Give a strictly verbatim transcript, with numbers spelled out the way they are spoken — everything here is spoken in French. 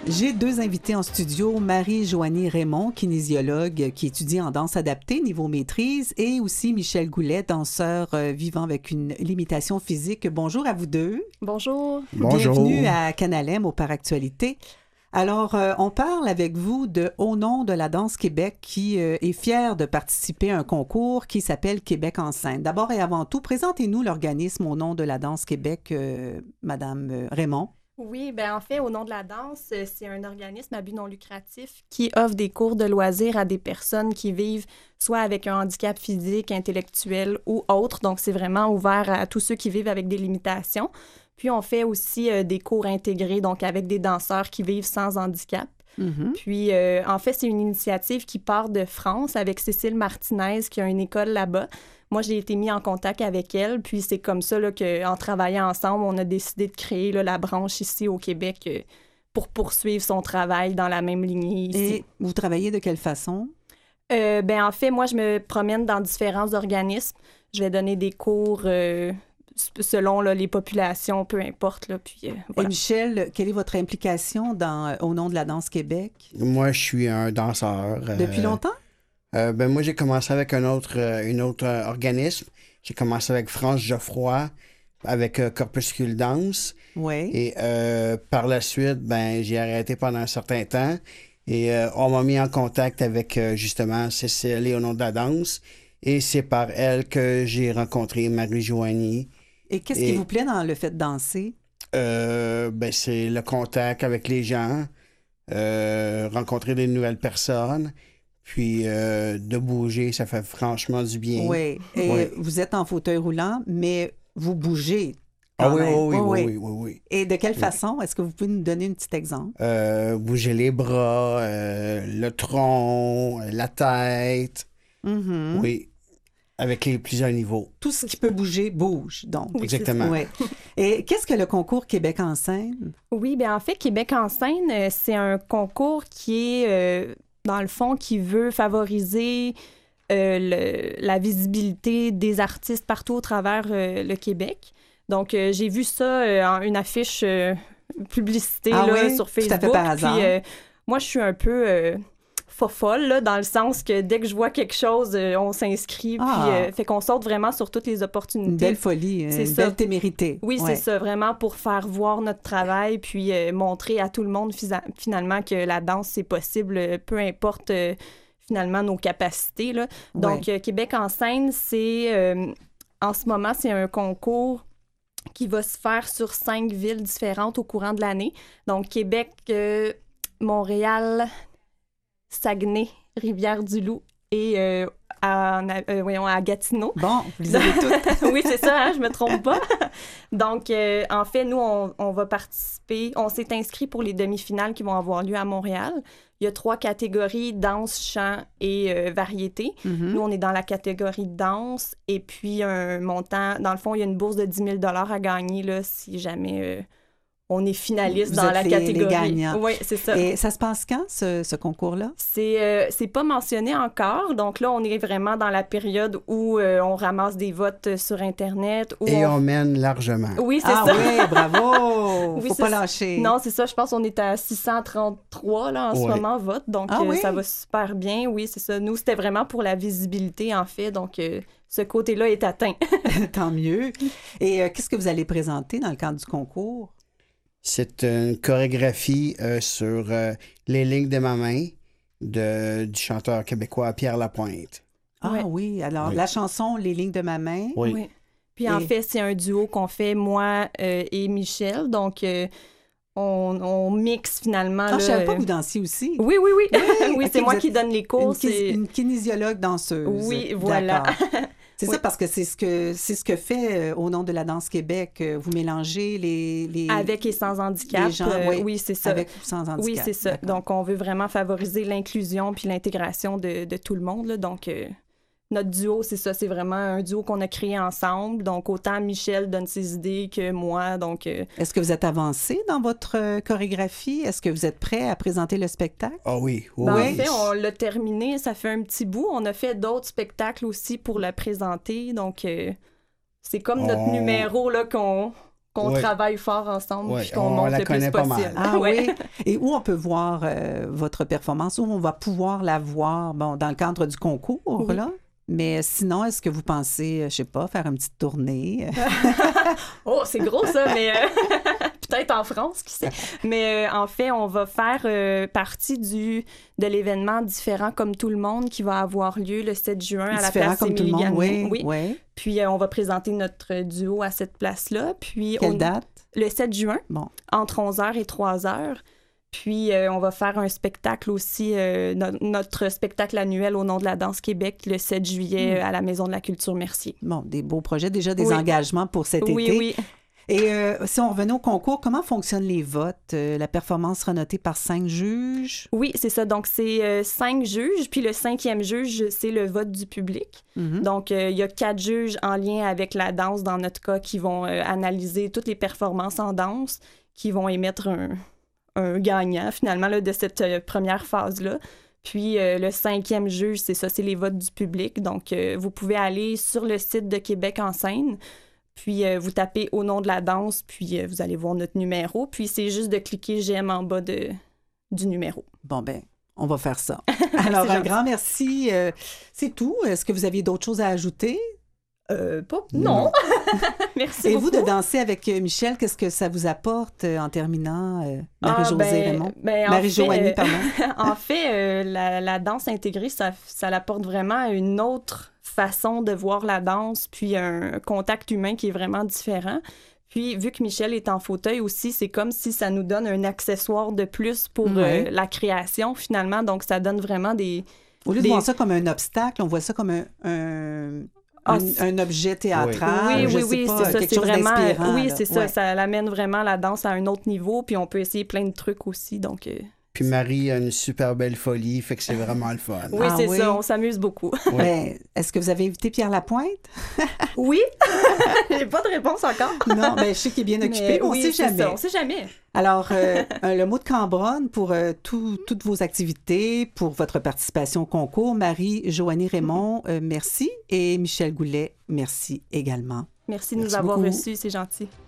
J'ai deux invités en studio, Marie-Joanie Raymond, kinésiologue qui étudie en danse adaptée, niveau maîtrise, et aussi Michel Goulet, danseur euh, vivant avec une limitation physique. Bonjour à vous deux. Bonjour. Bonjour. Bienvenue à Canalem, au Par Actualité. Alors, euh, on parle avec vous de Au nom de la danse Québec qui euh, est fier de participer à un concours qui s'appelle Québec en scène. D'abord et avant tout, présentez-nous l'organisme Au nom de la danse Québec, euh, Madame Raymond. Oui, bien en fait, Au nom de la danse, c'est un organisme à but non lucratif qui offre des cours de loisirs à des personnes qui vivent soit avec un handicap physique, intellectuel ou autre. Donc, c'est vraiment ouvert à tous ceux qui vivent avec des limitations. Puis, on fait aussi euh, des cours intégrés, donc avec des danseurs qui vivent sans handicap. Mm-hmm. Puis, euh, en fait, c'est une initiative qui part de France avec Cécile Martinez, qui a une école là-bas. Moi, j'ai été mis en contact avec elle, puis c'est comme ça là, qu'en travaillant ensemble, on a décidé de créer là, la branche ici au Québec euh, pour poursuivre son travail dans la même lignée ici. Et vous travaillez de quelle façon? Euh, ben, en fait, moi, je me promène dans différents organismes. Je vais donner des cours euh, selon là, les populations, peu importe. Là, puis, euh, voilà. Et Michel, quelle est votre implication dans, euh, Au nom de la danse Québec? Moi, je suis un danseur. Depuis euh, longtemps? Euh, ben moi, j'ai commencé avec un autre, euh, une autre euh, organisme. J'ai commencé avec France Geoffroy, avec euh, Corpuscule Danse. Oui. Et euh, par la suite, ben j'ai arrêté pendant un certain temps. Et euh, on m'a mis en contact avec, euh, justement, Cécile et Au nom de la danse. Et c'est par elle que j'ai rencontré Marie-Joanie. Et qu'est-ce et, qui vous plaît dans le fait de danser? Euh, ben c'est le contact avec les gens, euh, rencontrer des nouvelles personnes. Puis euh, de bouger, ça fait franchement du bien. Oui. Et oui. Vous êtes en fauteuil roulant, mais vous bougez. Ah oui, oui, oui, oui, oui, oui, oui. Et de quelle oui. façon? Est-ce que vous pouvez nous donner un petit exemple? Euh, bouger les bras, euh, le tronc, la tête. Mm-hmm. Oui. Avec les plusieurs niveaux. Tout ce qui peut bouger, bouge, donc. Oui, exactement. Oui. Et qu'est-ce que le concours Québec en scène? Oui, bien en fait, Québec en scène, c'est un concours qui est... Euh... dans le fond, qui veut favoriser euh, le, la visibilité des artistes partout au travers euh, le Québec. Donc, euh, j'ai vu ça euh, en une affiche euh, publicité ah là, oui? sur Facebook. Tout à fait par hasard. Puis, euh, moi, je suis un peu euh, fofolle, là, dans le sens que dès que je vois quelque chose, euh, on s'inscrit. Ah. Puis, euh, fait qu'on saute vraiment sur toutes les opportunités. Une belle folie, c'est une ça. belle témérité. Oui, ouais. c'est ça, vraiment pour faire voir notre travail, puis euh, montrer à tout le monde fisa- finalement que la danse, c'est possible, euh, peu importe euh, finalement nos capacités. Là. Donc, ouais. euh, Québec en scène, c'est, euh, en ce moment, c'est un concours qui va se faire sur cinq villes différentes au courant de l'année. Donc, Québec, euh, Montréal, Saguenay, Rivière-du-Loup et euh, à, euh, voyons, à Gatineau. Bon, vous les avez toutes. Oui, c'est ça, hein, je me trompe pas. Donc, euh, en fait, nous, on, on va participer. On s'est inscrit pour les demi-finales qui vont avoir lieu à Montréal. Il y a trois catégories, danse, chant et euh, variété. Mm-hmm. Nous, on est dans la catégorie danse. Et puis, un montant... Dans le fond, il y a une bourse de dix mille dollars à gagner là, si jamais... Euh, on est finaliste Vous dans êtes la les, catégorie. Les gagnants. Oui, c'est ça. Et ça se passe quand, ce, ce concours-là? C'est, euh, c'est pas mentionné encore. Donc là, on est vraiment dans la période où euh, on ramasse des votes sur Internet. Où Et on... on mène largement. Oui, c'est ah ça. oui, bravo! Oui, faut pas lâcher. Non, c'est ça. Je pense qu'on est à six cent trente-trois là, en ouais. ce moment, vote. Donc ah, euh, oui? ça va super bien. Oui, c'est ça. Nous, c'était vraiment pour la visibilité, en fait. Donc, euh, ce côté-là est atteint. Tant mieux. Et euh, qu'est-ce que vous allez présenter dans le cadre du concours? C'est une chorégraphie euh, sur euh, les lignes de ma main de, du chanteur québécois Pierre Lapointe. Ah ouais. oui, alors oui. La chanson Les lignes de ma main. Oui. oui. Puis et... en fait, c'est un duo qu'on fait moi euh, et Michel. Donc, euh, on, on mixe finalement. Ah, là, je savais pas que vous dansiez aussi. Oui, oui, oui. Oui, oui okay, c'est moi êtes qui donne les cours. Une, c'est... une kinésiologue danseuse. Oui, voilà. C'est oui. ça, parce que c'est ce que c'est ce que fait euh, Au nom de la danse Québec. Euh, vous mélangez les, les... Avec et sans handicap. Les gens, euh, oui, oui, c'est ça. Avec ou sans handicap. Oui, c'est ça. Donc, on veut vraiment favoriser l'inclusion puis l'intégration de, de tout le monde. Là. Donc, euh, notre duo, c'est ça. C'est vraiment un duo qu'on a créé ensemble. Donc, autant Michel donne ses idées que moi. Donc, euh... Est-ce que vous êtes avancé dans votre euh, chorégraphie? Est-ce que vous êtes prêt à présenter le spectacle? Ah oh oui, oui. Ben, oui. En fait, on l'a terminé. Ça fait un petit bout. On a fait d'autres spectacles aussi pour le présenter. Donc, euh, c'est comme notre oh. numéro là, qu'on... qu'on Oui. travaille fort ensemble Oui, puis qu'on on monte la le plus connaît pas possible. mal. Ah Ouais. oui? Et où on peut voir euh, votre performance, où on va pouvoir la voir, bon, dans le cadre du concours, Oui. là? Mais sinon, est-ce que vous pensez, euh, je sais pas, faire une petite tournée? Oh, c'est gros ça, mais euh, peut-être en France, qui sait. Mais euh, en fait, on va faire euh, partie du, de l'événement Différent comme tout le monde qui va avoir lieu le sept juin à la Différent place comme tout le monde, Émilie oui. Gagné. oui. Puis euh, on va présenter notre duo à cette place-là. Puis Quelle on- date? Le sept juin, Bon. entre onze heures et trois heures. Puis euh, on va faire un spectacle aussi, euh, no- notre spectacle annuel au nom de la danse Québec, le sept juillet Mm. euh, à la Maison de la Culture Mercier. Bon, des beaux projets, déjà des Oui. engagements pour cet Oui, été. oui. Et euh, si on revenait au concours, comment fonctionnent les votes? Euh, la performance sera notée par cinq juges. Oui, c'est ça. Donc, c'est euh, cinq juges, puis le cinquième juge, c'est le vote du public. Mhm. Donc, euh, il y a quatre juges en lien avec la danse, dans notre cas, qui vont euh, analyser toutes les performances en danse, qui vont émettre un, un gagnant, finalement, là, de cette euh, première phase-là. Puis, euh, le cinquième juge, c'est ça, c'est les votes du public. Donc, euh, vous pouvez aller sur le site de Québec en scène, puis euh, vous tapez « Au nom de la danse », puis euh, vous allez voir notre numéro. Puis, c'est juste de cliquer « J'aime » en bas de, du numéro. Bon, ben, on va faire ça. Alors, un gentil. grand merci. Euh, c'est tout. Est-ce que vous aviez d'autres choses à ajouter? Euh, pas... Non. Non. Merci Et beaucoup. vous, de danser avec euh, Michel, qu'est-ce que ça vous apporte euh, en terminant, euh, Ah, Marie-Josée ben- Raymond? ben, en Marie-Joanie, fait, pardon. euh, en fait, euh, la, la danse intégrée, ça, ça apporte vraiment une autre façon de voir la danse, puis un contact humain qui est vraiment différent. Puis, vu que Michel est en fauteuil aussi, c'est comme si ça nous donne un accessoire de plus pour Ouais. euh, la création, finalement. Donc, ça donne vraiment des... Au lieu de des- voir ça comme un obstacle, on voit ça comme un, un, Ah, un- c'est- un objet théâtral. oui, Ah, je oui, sais oui, pas, c'est ça. quelque C'est chose vraiment... d'inspirant, Oui, là. c'est ça. Ouais. Ça amène vraiment la danse à un autre niveau, puis on peut essayer plein de trucs aussi, donc... euh, Puis Marie a une super belle folie, fait que c'est vraiment le fun. Oui, Ah c'est oui? ça. On s'amuse beaucoup. Oui. Ben, est-ce que vous avez invité Pierre Lapointe? Oui? J'ai pas de réponse encore. Non, ben, je sais qu'il est bien occupé, Mais mais on oui, sait c'est jamais. ça, on sait jamais. Alors, euh, un- le mot de Cambronne pour euh, tout- toutes vos activités, pour votre participation au concours. Marie-Joanie Raymond, euh, merci. Et Michel Goulet, merci également. Merci de nous Merci avoir beaucoup. reçus, c'est gentil.